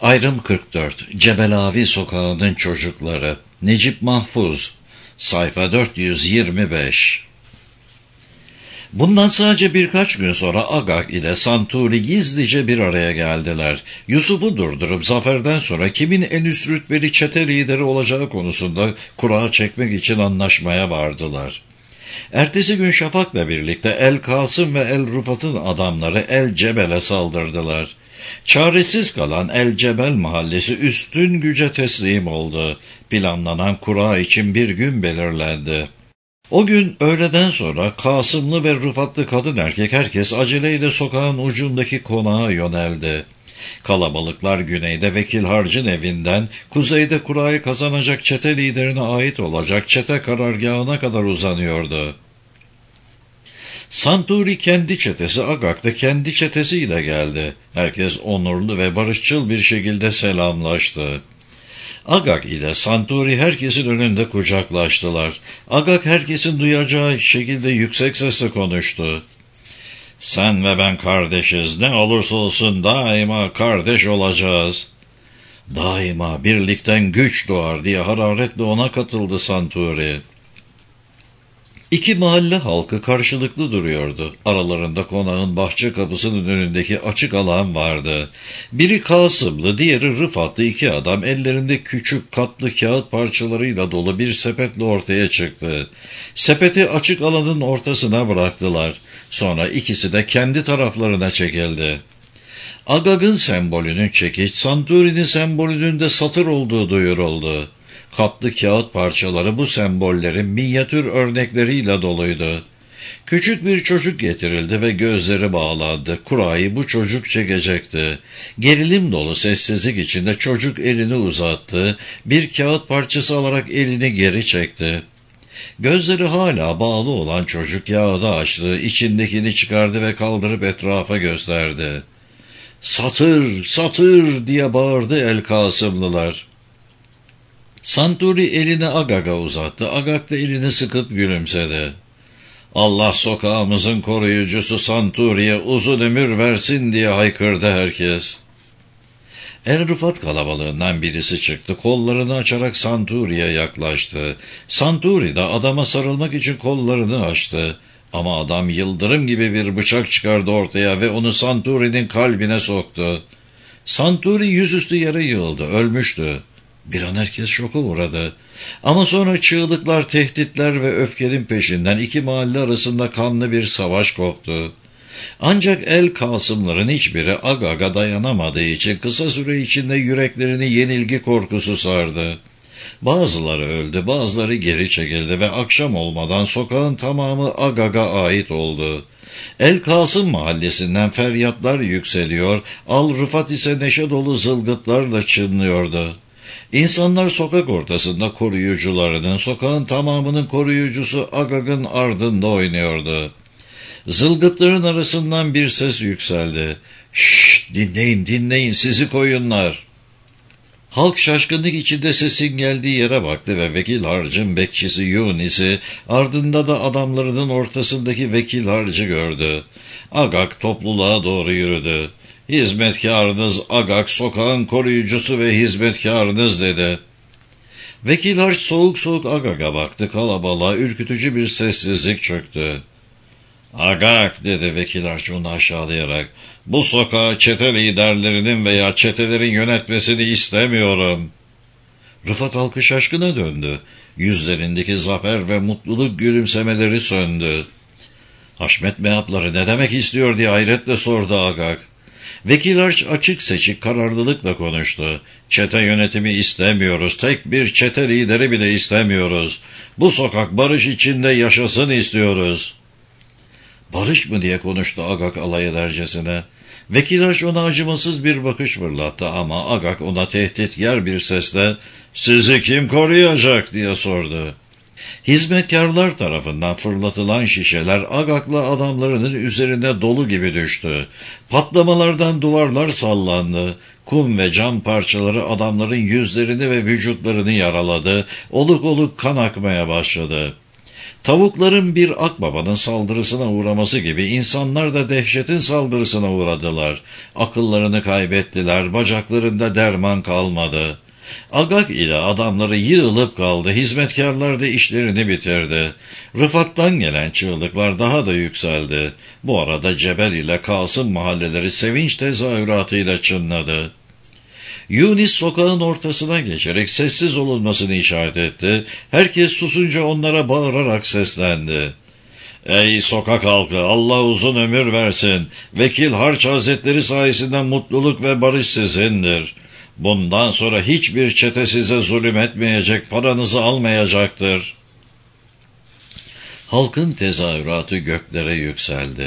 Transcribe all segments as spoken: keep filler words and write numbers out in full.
Ayrım kırk dört. Cebelavi Sokağı'nın Çocukları. Necip Mahfuz. Sayfa dört yüz yirmi beş. Bundan sadece birkaç gün sonra Agag ile Santuri gizlice bir araya geldiler. Yusuf'u durdurup zaferden sonra kimin en üst rütbeli çete lideri olacağı konusunda kura çekmek için anlaşmaya vardılar. Ertesi gün Şafak'la birlikte El Kasım ve El Rıfat'ın adamları El Cebel'e saldırdılar. Çaresiz kalan El Cebel mahallesi üstün güce teslim oldu. Planlanan kura için bir gün belirlendi. O gün öğleden sonra Kasımlı ve Rıfatlı kadın erkek herkes aceleyle sokağın ucundaki konağa yöneldi. Kalabalıklar güneyde Vekil Harc'ın evinden, kuzeyde kurayı kazanacak çete liderine ait olacak çete karargahına kadar uzanıyordu. Santuri kendi çetesi, Agag da kendi çetesiyle geldi. Herkes onurlu ve barışçıl bir şekilde selamlaştı. Agag ile Santuri herkesin önünde kucaklaştılar. Agag herkesin duyacağı şekilde yüksek sesle konuştu. "Sen ve ben kardeşiz. Ne olursa olsun daima kardeş olacağız." "Daima birlikten güç doğar," diye hararetle ona katıldı Santuri. İki mahalle halkı karşılıklı duruyordu. Aralarında konağın bahçe kapısının önündeki açık alan vardı. Biri Kasımlı, diğeri Rıfatlı iki adam ellerinde küçük katlı kağıt parçalarıyla dolu bir sepetle ortaya çıktı. Sepeti açık alanın ortasına bıraktılar. Sonra ikisi de kendi taraflarına çekildi. Agag'ın sembolünün çekiç, Santuri'nin sembolünün de satır olduğu duyuruldu. Katlı kağıt parçaları bu sembollerin minyatür örnekleriyle doluydu. Küçük bir çocuk getirildi ve gözleri bağlandı. Kurayı bu çocuk çekecekti. Gerilim dolu sessizlik içinde çocuk elini uzattı. Bir kağıt parçası alarak elini geri çekti. Gözleri hala bağlı olan çocuk kağıdı açtı, içindekini çıkardı ve kaldırıp etrafa gösterdi. "Satır, satır!" diye bağırdı El Kasımlılar. Santuri elini Agag'a uzattı. Agag da elini sıkıp gülümsedi. "Allah sokağımızın koruyucusu Santuri'ye uzun ömür versin," diye haykırdı herkes. El Rıfat kalabalığından birisi çıktı. Kollarını açarak Santuri'ye yaklaştı. Santuri de adama sarılmak için kollarını açtı. Ama adam yıldırım gibi bir bıçak çıkardı ortaya ve onu Santuri'nin kalbine soktu. Santuri yüzüstü yere yığıldı, ölmüştü. Bir an herkes şoka uğradı. Ama sonra çığlıklar, tehditler ve öfkenin peşinden iki mahalle arasında kanlı bir savaş koptu. Ancak El Kasımların hiçbiri Agag'a dayanamadığı için kısa süre içinde yüreklerini yenilgi korkusu sardı. Bazıları öldü, bazıları geri çekildi ve akşam olmadan sokağın tamamı Agag'a ait oldu. El Kasım mahallesinden feryatlar yükseliyor, Al Rıfat ise neşe dolu zılgıtlarla çınlıyordu. İnsanlar sokak ortasında koruyucularının, sokağın tamamının koruyucusu Agag'ın ardında oynuyordu. Zılgıtların arasından bir ses yükseldi. "Şşş, dinleyin, dinleyin sizi koyunlar!" Halk şaşkınlık içinde sesin geldiği yere baktı ve Vekil Harc'ın bekçisi Yunis'i, ardında da adamlarının ortasındaki Vekil Harc'ı gördü. Agag topluluğa doğru yürüdü. "Hizmetkarınız Agag, sokağın koruyucusu ve hizmetkarınız," dedi. Vekil Harç soğuk soğuk Agag'a baktı. Kalabalığa ürkütücü bir sessizlik çöktü. "Agag," dedi Vekil Harç onu aşağılayarak, "bu sokağı çete liderlerinin veya çetelerin yönetmesini istemiyorum." Rıfat halkı şaşkına döndü. Yüzlerindeki zafer ve mutluluk gülümsemeleri söndü. "Haşmet mehapları ne demek istiyor?" diye hayretle sordu Agag. Vekil Harç açık seçik kararlılıkla konuştu. "Çete yönetimi istemiyoruz. Tek bir çete lideri bile istemiyoruz. Bu sokak barış içinde yaşasın istiyoruz." "Barış mı?" diye konuştu Agag alay edercesine. Vekil Harç ona acımasız bir bakış fırlattı ama Agag ona tehditkar bir sesle "Sizi kim koruyacak?" diye sordu. Hizmetkarlar tarafından fırlatılan şişeler Agag'la adamlarının üzerine dolu gibi düştü. Patlamalardan duvarlar sallandı. Kum ve cam parçaları adamların yüzlerini ve vücutlarını yaraladı. Oluk oluk kan akmaya başladı. Tavukların bir akbabanın saldırısına uğraması gibi insanlar da dehşetin saldırısına uğradılar. Akıllarını kaybettiler, bacaklarında derman kalmadı. Agag ile adamları yığılıp kaldı, hizmetkarlar da işlerini bitirdi. Rıfat'tan gelen çığlıklar daha da yükseldi. Bu arada Cebel ile Kasım mahalleleri sevinç tezahüratıyla çınladı. Yunus sokağın ortasına geçerek sessiz olunmasını işaret etti. Herkes susunca onlara bağırarak seslendi. Ey sokak halkı, Allah uzun ömür versin. Vekil Harç Hazretleri sayesinde mutluluk ve barış sizindir. Bundan sonra hiçbir çete size zulüm etmeyecek, paranızı almayacaktır. Halkın tezahüratı göklere yükseldi.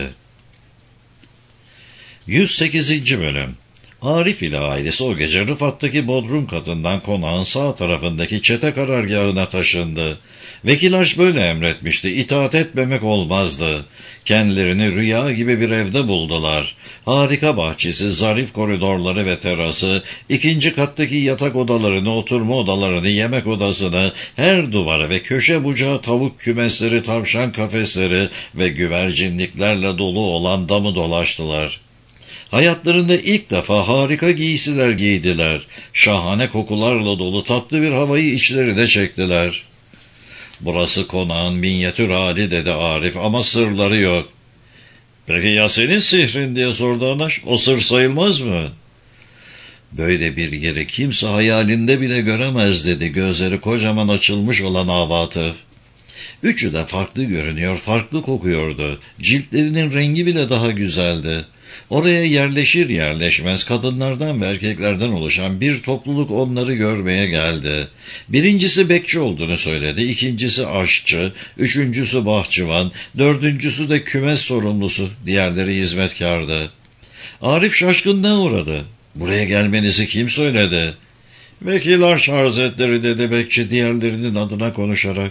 yüz sekizinci Bölüm. Arif ile ailesi o gece Rıfat'taki bodrum katından konağın sağ tarafındaki çete karargahına taşındı. Vekil Harç böyle emretmişti, itaat etmemek olmazdı. Kendilerini rüya gibi bir evde buldular. Harika bahçesi, zarif koridorları ve terası, ikinci kattaki yatak odalarını, oturma odalarını, yemek odasını, her duvarı ve köşe bucağı tavuk kümesleri, tavşan kafesleri ve güvercinliklerle dolu olan damı dolaştılar. Hayatlarında ilk defa harika giysiler giydiler. Şahane kokularla dolu tatlı bir havayı içlerine çektiler. Burası konağın minyatür hali dedi Arif, ama sırları yok. Peki ya senin sihrin diye sordu Anaş, o sır sayılmaz mı? Böyle bir yeri kimse hayalinde bile göremez dedi gözleri kocaman açılmış olan Avatıf. Üçü de farklı görünüyor, farklı kokuyordu. Ciltlerinin rengi bile daha güzeldi. Oraya yerleşir yerleşmez kadınlardan ve erkeklerden oluşan bir topluluk onları görmeye geldi. Birincisi bekçi olduğunu söyledi, ikincisi aşçı, üçüncüsü bahçıvan, dördüncüsü de kümes sorumlusu, diğerleri hizmetkardı. Arif şaşkınlığa uğradı. Buraya gelmenizi kim söyledi? Vekil Harç Hazretleri dedi bekçi diğerlerinin adına konuşarak.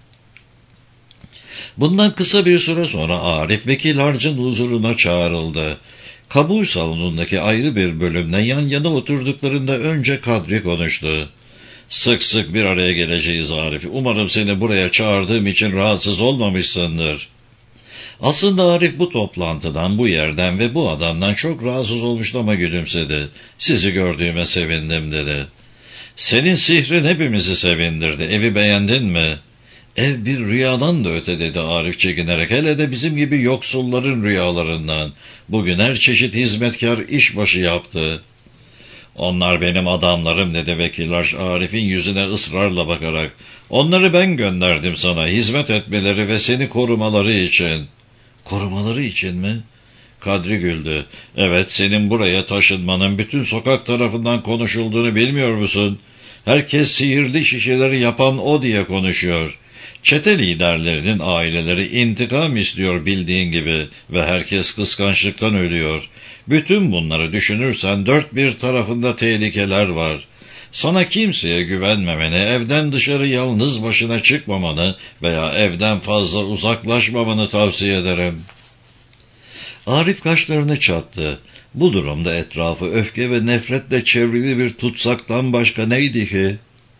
Bundan kısa bir süre sonra Arif Vekil Harç'ın huzuruna çağrıldı. Kabul salonundaki ayrı bir bölümde yan yana oturduklarında önce Kadri konuştu. Sık sık bir araya geleceğiz Arif. Umarım seni buraya çağırdığım için rahatsız olmamışsındır. Aslında Arif bu toplantıdan, bu yerden ve bu adamdan çok rahatsız olmuştu ama gülümsedi. Sizi gördüğüme sevindim dedi. Senin sihrin hepimizi sevindirdi. Evi beğendin mi? Ev bir rüyadan da öte dedi Arif çekinerek, hele de bizim gibi yoksulların rüyalarından. Bugün her çeşit hizmetkar işbaşı yaptı. Onlar benim adamlarım dedi Vekil Harç Arif'in yüzüne ısrarla bakarak. Onları ben gönderdim sana, hizmet etmeleri ve seni korumaları için. Korumaları için mi? Kadri güldü. Evet, senin buraya taşınmanın bütün sokak tarafından konuşulduğunu bilmiyor musun? Herkes sihirli şişeleri yapan o diye konuşuyor. Çete liderlerinin aileleri intikam istiyor bildiğin gibi ve herkes kıskançlıktan ölüyor. Bütün bunları düşünürsen dört bir tarafında tehlikeler var. Sana kimseye güvenmemeni, evden dışarı yalnız başına çıkmamanı veya evden fazla uzaklaşmamanı tavsiye ederim. Arif kaşlarını çattı. Bu durumda etrafı öfke ve nefretle çevrili bir tutsaktan başka neydi ki?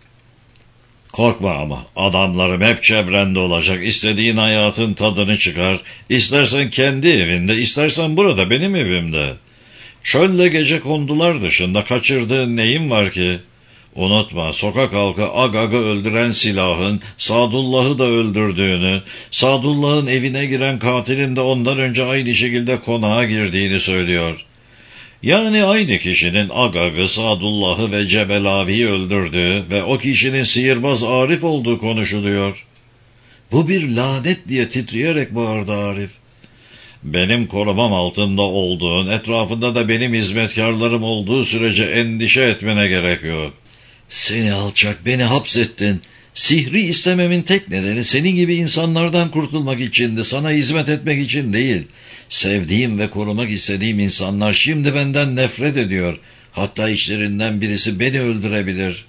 Korkma ama, adamlarım hep çevrende olacak. İstediğin hayatın tadını çıkar. İstersen kendi evinde, istersen burada benim evimde. Çölle gece kondular dışında kaçırdığın neyin var ki? Unutma, sokak halkı Agag'ı öldüren silahın Sadullah'ı da öldürdüğünü, Sadullah'ın evine giren katilin de ondan önce aynı şekilde konağa girdiğini söylüyor. Yani aynı kişinin Agag'ı, Sadullah'ı ve Cebelavi'yi öldürdüğü ve o kişinin sihirbaz Arif olduğu konuşuluyor. Bu bir lanet diye titreyerek bağırdı Arif. Benim korumam altında olduğun, etrafında da benim hizmetkarlarım olduğu sürece endişe etmene gerek yok. Seni alçak, beni hapsettin. Sihri istememin tek nedeni senin gibi insanlardan kurtulmak içindi, sana hizmet etmek için değil. Sevdiğim ve korumak istediğim insanlar şimdi benden nefret ediyor. Hatta içlerinden birisi beni öldürebilir.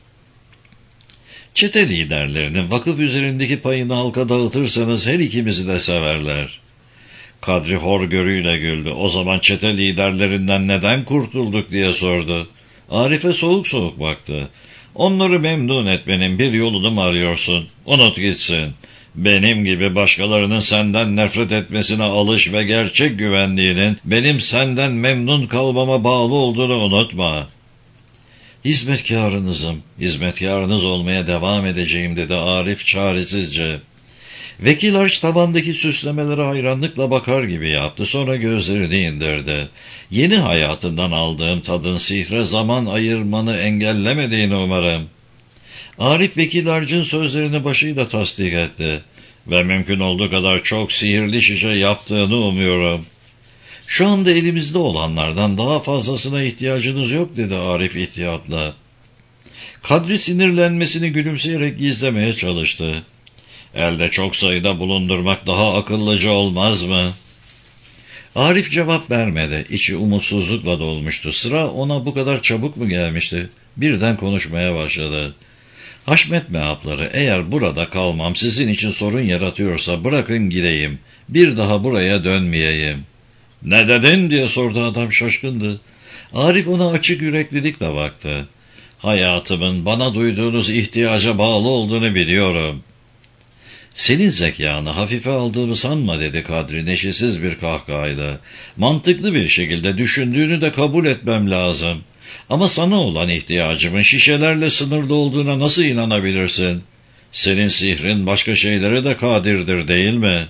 Çete liderlerinin vakıf üzerindeki payını halka dağıtırsanız her ikimizi de severler. Kadri horgörüyle güldü. O zaman çete liderlerinden neden kurtulduk diye sordu. Arif'e soğuk soğuk baktı. Onları memnun etmenin bir yolunu mu arıyorsun? Unut gitsin. Benim gibi başkalarının senden nefret etmesine alış ve gerçek güvenliğinin benim senden memnun kalmama bağlı olduğunu unutma. Hizmetkarınızım, hizmetkarınız olmaya devam edeceğim dedi Arif çaresizce. Vekil Arç tavandaki süslemelere hayranlıkla bakar gibi yaptı, sonra gözlerini indirdi. Yeni hayatından aldığım tadın sihre zaman ayırmanı engellemediğini umarım. Arif Vekil Arç'ın sözlerini başıyla tasdik etti. Ve mümkün olduğu kadar çok sihirli şişe yaptığını umuyorum. Şu anda elimizde olanlardan daha fazlasına ihtiyacınız yok dedi Arif ihtiyatla. Kadri sinirlenmesini gülümseyerek gizlemeye çalıştı. Elde çok sayıda bulundurmak daha akıllıca olmaz mı? Arif cevap vermedi. İçi umutsuzlukla dolmuştu. Sıra ona bu kadar çabuk mu gelmişti? Birden konuşmaya başladı. Haşmet mehapları, eğer burada kalmam sizin için sorun yaratıyorsa bırakın gideyim. Bir daha buraya dönmeyeyim. Ne dedin diye sordu adam şaşkındı. Arif ona açık yüreklilikle baktı. Hayatımın bana duyduğunuz ihtiyaca bağlı olduğunu biliyorum. Senin zekanı hafife aldığımı sanma dedi Kadri neşesiz bir kahkahayla. Mantıklı bir şekilde düşündüğünü de kabul etmem lazım. Ama sana olan ihtiyacımın şişelerle sınırlı olduğuna nasıl inanabilirsin? Senin sihrin başka şeylere de kadirdir değil mi?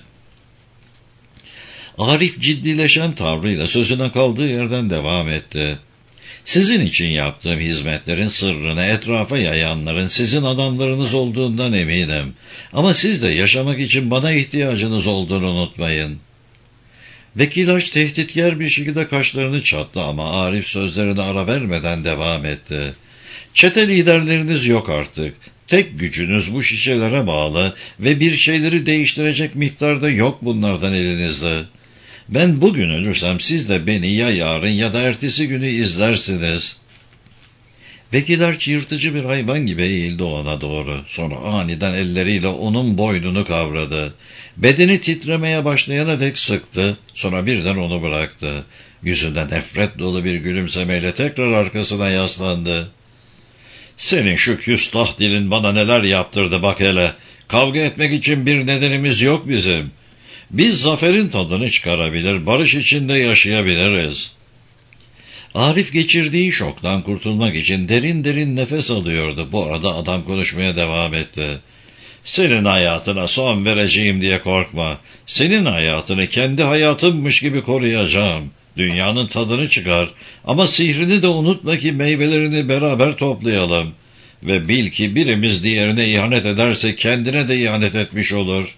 Arif ciddileşen tavrıyla sözüne kaldığı yerden devam etti. Sizin için yaptığım hizmetlerin sırrını etrafa yayanların sizin adamlarınız olduğundan eminim. Ama siz de yaşamak için bana ihtiyacınız olduğunu unutmayın. Vekil Arç tehditkar bir şekilde kaşlarını çattı ama Arif sözlerine ara vermeden devam etti. Çete liderleriniz yok artık. Tek gücünüz bu şişelere bağlı ve bir şeyleri değiştirecek miktarda yok bunlardan elinizde. Ben bugün ölürsem siz de beni ya yarın ya da ertesi günü izlersiniz. Vekil Arç yırtıcı bir hayvan gibi eğildi ona doğru. Sonra aniden elleriyle onun boynunu kavradı. Bedeni titremeye başlayana dek sıktı. Sonra birden onu bıraktı. Yüzünde nefret dolu bir gülümsemeyle tekrar arkasına yaslandı. Senin şu küstah dilin bana neler yaptırdı bak hele. Kavga etmek için bir nedenimiz yok bizim. Biz zaferin tadını çıkarabilir, barış içinde yaşayabiliriz. Arif geçirdiği şoktan kurtulmak için derin derin nefes alıyordu. Bu arada adam konuşmaya devam etti. Senin hayatına son vereceğim diye korkma. Senin hayatını kendi hayatımmış gibi koruyacağım. Dünyanın tadını çıkar ama sihrini de unutma ki meyvelerini beraber toplayalım. Ve bil ki birimiz diğerine ihanet ederse kendine de ihanet etmiş olur.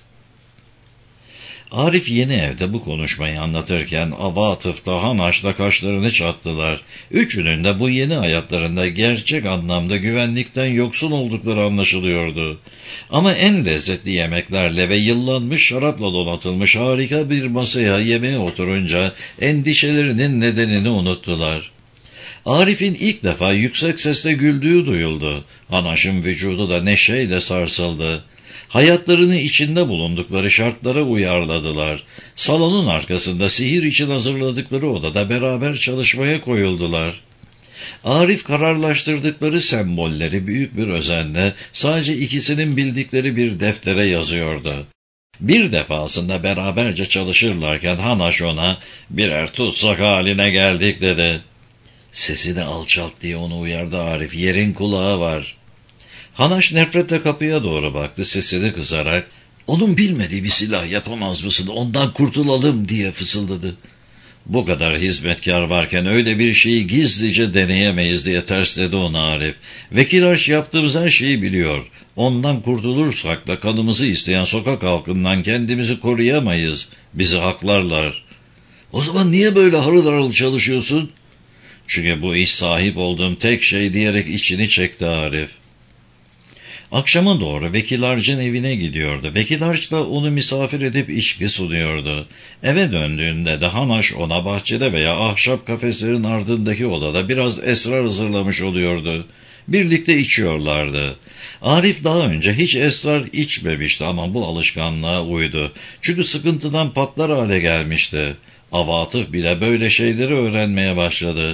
Arif yeni evde bu konuşmayı anlatırken Avatıf'ta Hanaş'la kaşlarını çattılar. Üçünün de bu yeni hayatlarında gerçek anlamda güvenlikten yoksun oldukları anlaşılıyordu. Ama en lezzetli yemeklerle ve yıllanmış şarapla donatılmış harika bir masaya yemeğe oturunca endişelerinin nedenini unuttular. Arif'in ilk defa yüksek sesle güldüğü duyuldu. Hanaş'ın vücudu da neşeyle sarsıldı. Hayatlarını içinde bulundukları şartlara uyarladılar. Salonun arkasında sihir için hazırladıkları odada beraber çalışmaya koyuldular. Arif kararlaştırdıkları sembolleri büyük bir özenle sadece ikisinin bildikleri bir deftere yazıyordu. Bir defasında beraberce çalışırlarken Hanaş ona birer tutsak haline geldik dedi. Sesini alçalt diye onu uyardı Arif. Yerin kulağı var. Hanaş nefretle kapıya doğru baktı, sesini kısarak onun bilmediği bir silah yapamaz mısın, ondan kurtulalım diye fısıldadı. Bu kadar hizmetkar varken öyle bir şeyi gizlice deneyemeyiz diye tersledi onu Arif. Vekil Arç yaptığımız her şeyi biliyor. Ondan kurtulursak da kanımızı isteyen sokak halkından kendimizi koruyamayız. Bizi haklarlar. O zaman niye böyle harıl harıl çalışıyorsun? Çünkü bu iş sahip olduğum tek şey diyerek içini çekti Arif. Akşama doğru Vekil Arç'ın evine gidiyordu. Vekil Arç da onu misafir edip içki sunuyordu. Eve döndüğünde de Hanaş ona bahçede veya ahşap kafeslerin ardındaki odada biraz esrar hazırlamış oluyordu. Birlikte içiyorlardı. Arif daha önce hiç esrar içmemişti ama bu alışkanlığa uydu. Çünkü sıkıntıdan patlar hale gelmişti. Avatıf bile böyle şeyleri öğrenmeye başladı.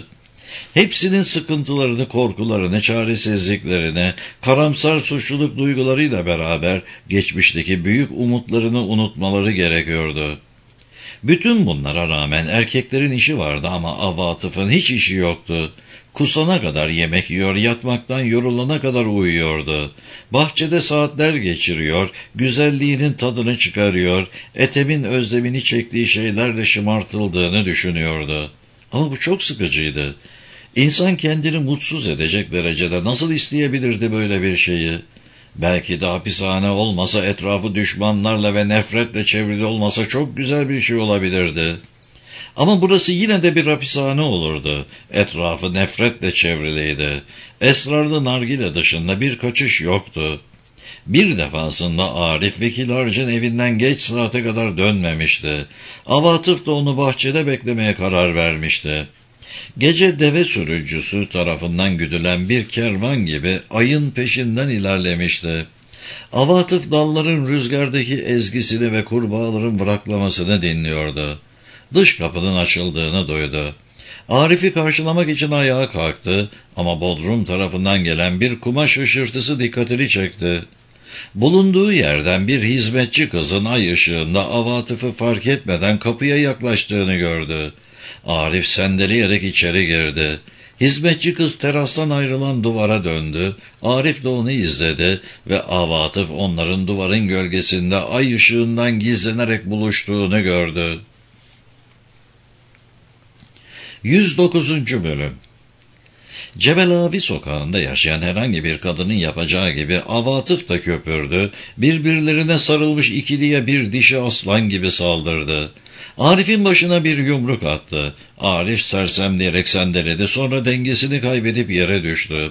Hepsinin sıkıntılarını, korkularını, çaresizliklerini, karamsar suçluluk duygularıyla beraber geçmişteki büyük umutlarını unutmaları gerekiyordu. Bütün bunlara rağmen erkeklerin işi vardı ama Avatıf'ın hiç işi yoktu. Kusana kadar yemek yiyor, yatmaktan yorulana kadar uyuyordu. Bahçede saatler geçiriyor, güzelliğinin tadını çıkarıyor, Ethem'in özlemini çektiği şeylerle şımartıldığını düşünüyordu. Ama bu çok sıkıcıydı. İnsan kendini mutsuz edecek derecede nasıl isteyebilirdi böyle bir şeyi? Belki de hapishane olmasa, etrafı düşmanlarla ve nefretle çevrili olmasa çok güzel bir şey olabilirdi. Ama burası yine de bir hapishane olurdu. Etrafı nefretle çevriliydi. Esrarlı nargile dışında bir kaçış yoktu. Bir defasında Arif Vekil Harcın evinden geç saate kadar dönmemişti. Avatıf da onu bahçede beklemeye karar vermişti. Gece deve sürücüsü tarafından güdülen bir kervan gibi ayın peşinden ilerlemişti. Avatıf dalların rüzgardaki ezgisini ve kurbağaların bıraklamasını dinliyordu. Dış kapının açıldığını duydu. Arif'i karşılamak için ayağa kalktı ama bodrum tarafından gelen bir kumaş ışırtısı dikkatini çekti. Bulunduğu yerden bir hizmetçi kızın ay ışığında Avatıf'ı fark etmeden kapıya yaklaştığını gördü. Arif sendeleyerek içeri girdi. Hizmetçi kız terastan ayrılan duvara döndü. Arif de onu izledi ve Avatıf onların duvarın gölgesinde ay ışığından gizlenerek buluştuğunu gördü. yüz dokuzuncu Bölüm. Cebelavi sokağında yaşayan herhangi bir kadının yapacağı gibi Avatıf da köpürdü, birbirlerine sarılmış ikiliye bir dişi aslan gibi saldırdı. Arif'in başına bir yumruk attı. Arif sersemleyerek sendeledi, sonra dengesini kaybedip yere düştü.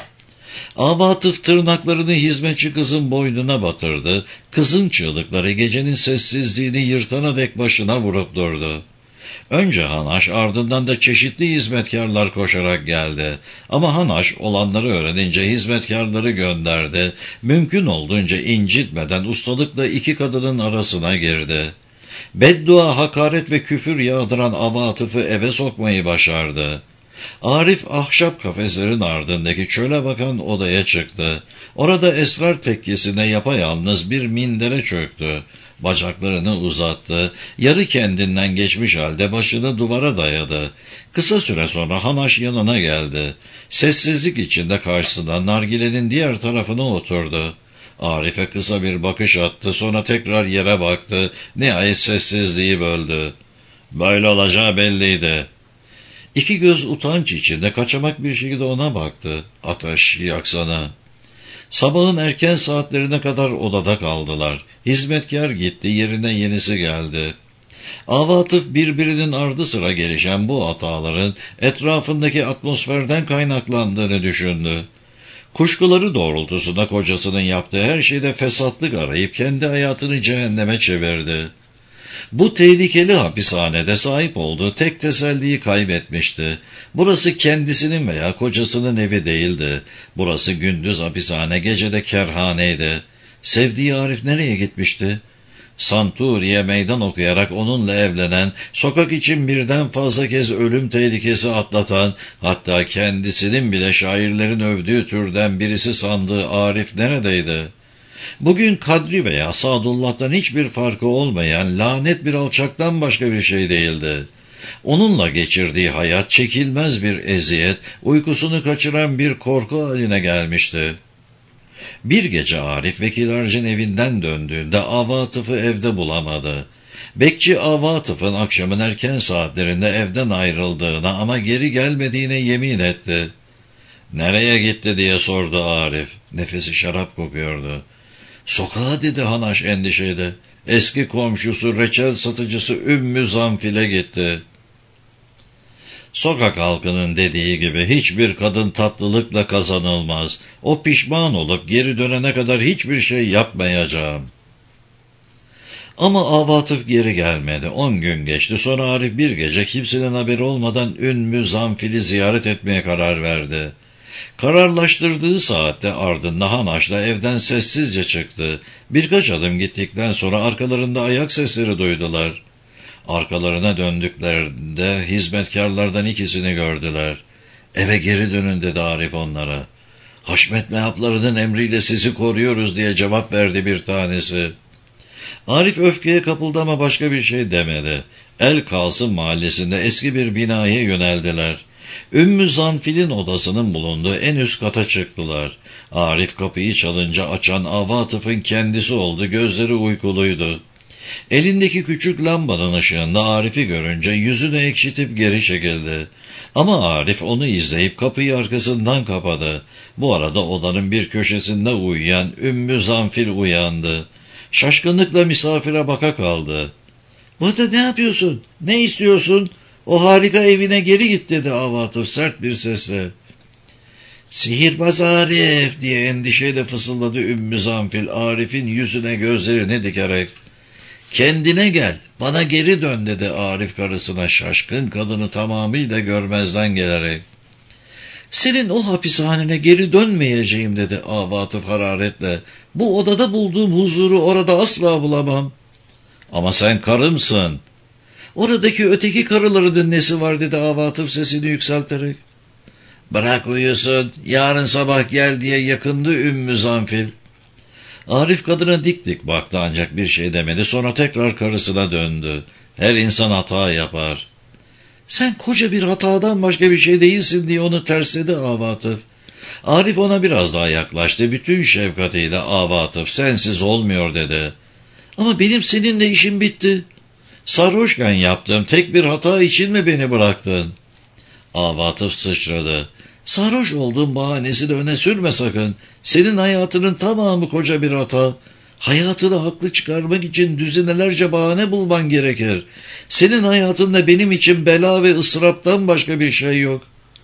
Avatıf tırnaklarını hizmetçi kızın boynuna batırdı. Kızın çığlıkları gecenin sessizliğini yırtana dek başına vurup durdu. Önce Hanaş, ardından da çeşitli hizmetkarlar koşarak geldi. Ama Hanaş olanları öğrenince hizmetkarları gönderdi. Mümkün olduğunca incitmeden ustalıkla iki kadının arasına girdi. Beddua, hakaret ve küfür yağdıran Avatıf'ı eve sokmayı başardı. Arif ahşap kafeslerin ardındaki çöle bakan odaya çıktı. Orada esrar tekkesine yapayalnız bir mindere çöktü. Bacaklarını uzattı. Yarı kendinden geçmiş halde başını duvara dayadı. Kısa süre sonra Hanaş yanına geldi. Sessizlik içinde karşısında nargilenin diğer tarafına oturdu. Arif'e kısa bir bakış attı, sonra tekrar yere baktı. Nihayet sessizliği böldü. Böyle olacağı belliydi. İki göz utanç içinde kaçamak bir şekilde ona baktı. Ateş yaksana. Sabahın erken saatlerine kadar odada kaldılar. Hizmetkar gitti, yerine yenisi geldi. Avatıf birbirinin ardı sıra gelişen bu hataların etrafındaki atmosferden kaynaklandığını düşündü. Kuşkuları doğrultusunda kocasının yaptığı her şeyde fesatlık arayıp kendi hayatını cehenneme çevirdi. Bu tehlikeli hapishanede sahip olduğu tek teselliyi kaybetmişti. Burası kendisinin veya kocasının evi değildi. Burası gündüz hapishane, gecede kerhaneydi. Sevdiği Arif nereye gitmişti? Santuri'ye meydan okuyarak onunla evlenen, sokak için birden fazla kez ölüm tehlikesi atlatan, hatta kendisinin bile şairlerin övdüğü türden birisi sandığı Arif neredeydi? Bugün Kadri veya Sadullah'tan hiçbir farkı olmayan lanet bir alçaktan başka bir şey değildi. Onunla geçirdiği hayat çekilmez bir eziyet, uykusunu kaçıran bir korku haline gelmişti. Bir gece Arif Vekil Harcın evinden döndüğünde Avatıf'ı evde bulamadı. Bekçi Avatıf'ın akşamın erken saatlerinde evden ayrıldığına ama geri gelmediğine yemin etti. "Nereye gitti?" diye sordu Arif. Nefesi şarap kokuyordu. "Sokağa," dedi Hanaş endişeyle. "Eski komşusu, reçel satıcısı Ümmü Zanfil'e gitti." Sokak halkının dediği gibi hiçbir kadın tatlılıkla kazanılmaz. O pişman olup geri dönene kadar hiçbir şey yapmayacağım. Ama Avatıf geri gelmedi. On gün geçti. Sonra Arif bir gece kimsenin haberi olmadan Ümmü Zanfil'i ziyaret etmeye karar verdi. Kararlaştırdığı saatte ardında Hanaş'la evden sessizce çıktı. Birkaç adım gittikten sonra arkalarında ayak sesleri duydular. Arkalarına döndüklerinde hizmetkarlardan ikisini gördüler. Eve geri dönün dedi Arif onlara. Haşmet mehaplarının emriyle sizi koruyoruz diye cevap verdi bir tanesi. Arif öfkeye kapıldı ama başka bir şey demedi. El Kasım mahallesinde eski bir binaya yöneldiler. Ümmü Zanfil'in odasının bulunduğu en üst kata çıktılar. Arif kapıyı çalınca açan Avatıf'ın kendisi oldu, gözleri uykuluydu. Elindeki küçük lambanın ışığında Arif'i görünce yüzünü ekşitip geri çekildi. Ama Arif onu izleyip kapıyı arkasından kapadı. Bu arada odanın bir köşesinde uyuyan Ümmü Zanfil uyandı. Şaşkınlıkla misafire baka kaldı. ''Burada ne yapıyorsun? Ne istiyorsun? O harika evine geri git'' dedi Avatıf sert bir sesle. ''Sihirbaz Arif'' diye endişeyle fısıldadı Ümmü Zanfil Arif'in yüzüne gözlerini dikerek. ''Kendine gel, bana geri dön'' dedi Arif karısına şaşkın kadını tamamıyla görmezden gelerek. ''Senin o hapishanene geri dönmeyeceğim'' dedi Avatıf hararetle. ''Bu odada bulduğum huzuru orada asla bulamam.'' ''Ama sen karımsın.'' ''Oradaki öteki karıların nesi var'' dedi Avatıf sesini yükselterek. ''Bırak uyusun, yarın sabah gel'' diye yakındı Ümmü Zanfil. Arif kadına dik dik baktı ancak bir şey demedi, sonra tekrar karısına döndü. Her insan hata yapar. ''Sen koca bir hatadan başka bir şey değilsin'' diye onu tersledi Avatıf. Arif ona biraz daha yaklaştı, bütün şefkatiyle ''Avatıf sensiz olmuyor'' dedi. ''Ama benim seninle işim bitti. Sarhoşken yaptığım tek bir hata için mi beni bıraktın?'' Avatıf sıçradı. ''Sarhoş olduğum bahanesi de öne sürme sakın. Senin hayatının tamamı koca bir hata. Hayatını haklı çıkarmak için düzinelerce bahane bulman gerekir. Senin hayatında benim için bela ve ıstıraptan başka bir şey yok.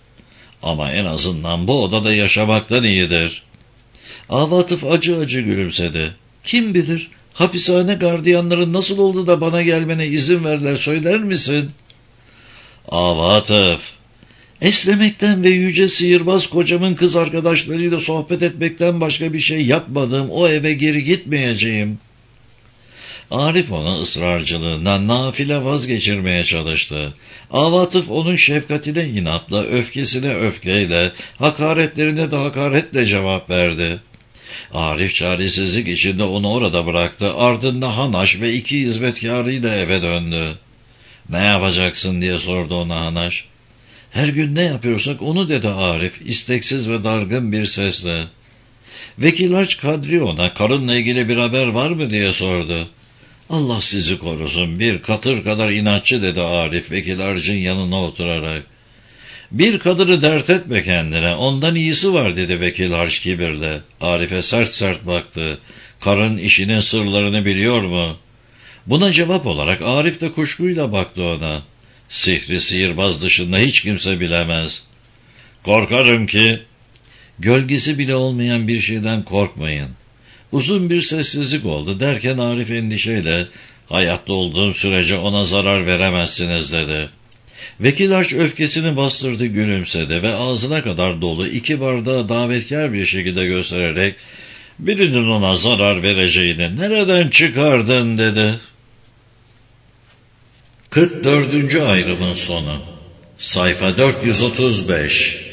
Ama en azından bu odada yaşamaktan iyidir.'' Avatıf acı acı gülümsedi. ''Kim bilir, hapishane gardiyanların nasıl oldu da bana gelmene izin verdiler, söyler misin?'' ''Avatıf, esnemekten ve yüce sihirbaz kocamın kız arkadaşlarıyla sohbet etmekten başka bir şey yapmadığım o eve geri gitmeyeceğim.'' Arif onu ısrarcılığından nafile vazgeçirmeye çalıştı. Avatıf onun şefkatine inatla, öfkesine öfkeyle, hakaretlerine de hakaretle cevap verdi. Arif çaresizlik içinde onu orada bıraktı, ardından Hanaş ve iki hizmetkarıyla eve döndü. ''Ne yapacaksın?'' diye sordu ona Hanaş. ''Her gün ne yapıyorsak onu'' dedi Arif, isteksiz ve dargın bir sesle. Vekil Haç Kadri ona ''Karınla ilgili bir haber var mı?'' diye sordu. ''Allah sizi korusun, bir katır kadar inatçı'' dedi Arif Vekil Harç'ın yanına oturarak. ''Bir kadını dert etme kendine, ondan iyisi var'' dedi Vekil Harç kibirle. Arif'e sert sert baktı. ''Karın işinin sırlarını biliyor mu?'' Buna cevap olarak Arif de kuşkuyla baktı ona. ''Sihri sihirbaz dışında hiç kimse bilemez.'' ''Korkarım ki.'' ''Gölgesi bile olmayan bir şeyden korkmayın.'' Uzun bir sessizlik oldu, derken Arif endişeyle ''Hayatta olduğum sürece ona zarar veremezsiniz'' dedi. Vekil Harç öfkesini bastırdı, gülümsedi ve ağzına kadar dolu iki bardağı davetkar bir şekilde göstererek ''Birinin ona zarar vereceğini nereden çıkardın?'' dedi. kırk dördüncü ayrımın sonu. Sayfa dört yüz otuz beş.